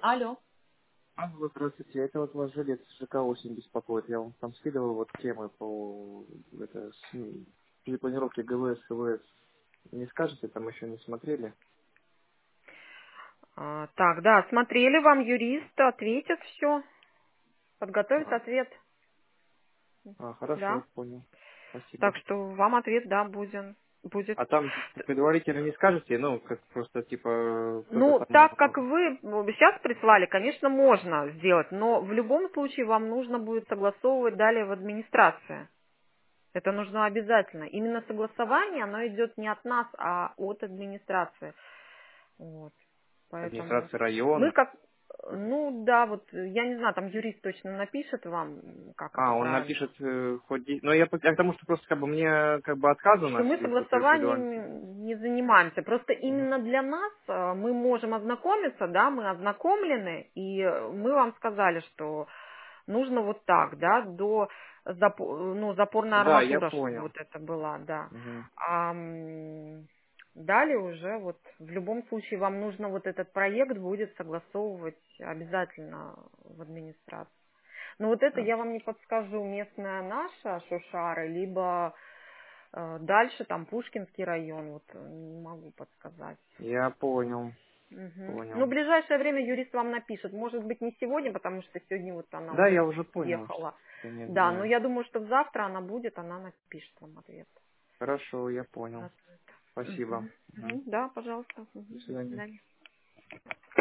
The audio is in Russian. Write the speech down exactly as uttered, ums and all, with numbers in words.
Алло. А, вот, здравствуйте, это вот ваш жилец ЖК очень беспокоит. Я вам там скидывал вот темы по это, с, м, перепланировке ГВС, ХВС. Не скажете, там еще не смотрели? А, так, да, смотрели, вам юрист ответит все, подготовит А, ответ, а, хорошо, да. понял. Спасибо. Так что вам ответ, да, будет. будет. А там предварительно не скажете, ну, как просто типа кто-то Ну, там... так как вы сейчас прислали, конечно, можно сделать, но в любом случае вам нужно будет согласовывать далее в администрации. Это нужно обязательно. Именно согласование, оно идет не от нас, а от администрации. Вот. Поэтому Администрации мы района. как, ну да, вот я не знаю, там юрист точно напишет вам, как это А, он правильно. напишет э, хоть... де- Но я, по- я к тому, что просто как бы мне как бы отказано Что мы в при- предварительно. согласованием не занимаемся. Просто Мгм. именно для нас э, мы можем ознакомиться, да, мы ознакомлены, и э, мы вам сказали, что нужно вот так, да, до запо- ну, запорная Да, я арматура, чтобы понял. вот это была, да. Мгм. А м, далее уже вот в любом случае вам нужно вот этот проект будет согласовывать обязательно в администрации. Но вот это А, я вам не подскажу, местная наша Шушара, либо э, дальше там Пушкинский район, вот э, не могу подсказать. Я понял, Мгм. Ну, в понял. ближайшее время юрист вам напишет. Может быть, не сегодня, потому что сегодня вот она Да, я уже уже понял, ехала. что нет, Да, но да. я думаю, что завтра она будет, она напишет вам ответ. Хорошо, я понял. Готовит. Спасибо. Мгм. Мгм. Мгм. Да, пожалуйста. До Мгм. До свидания. свидания.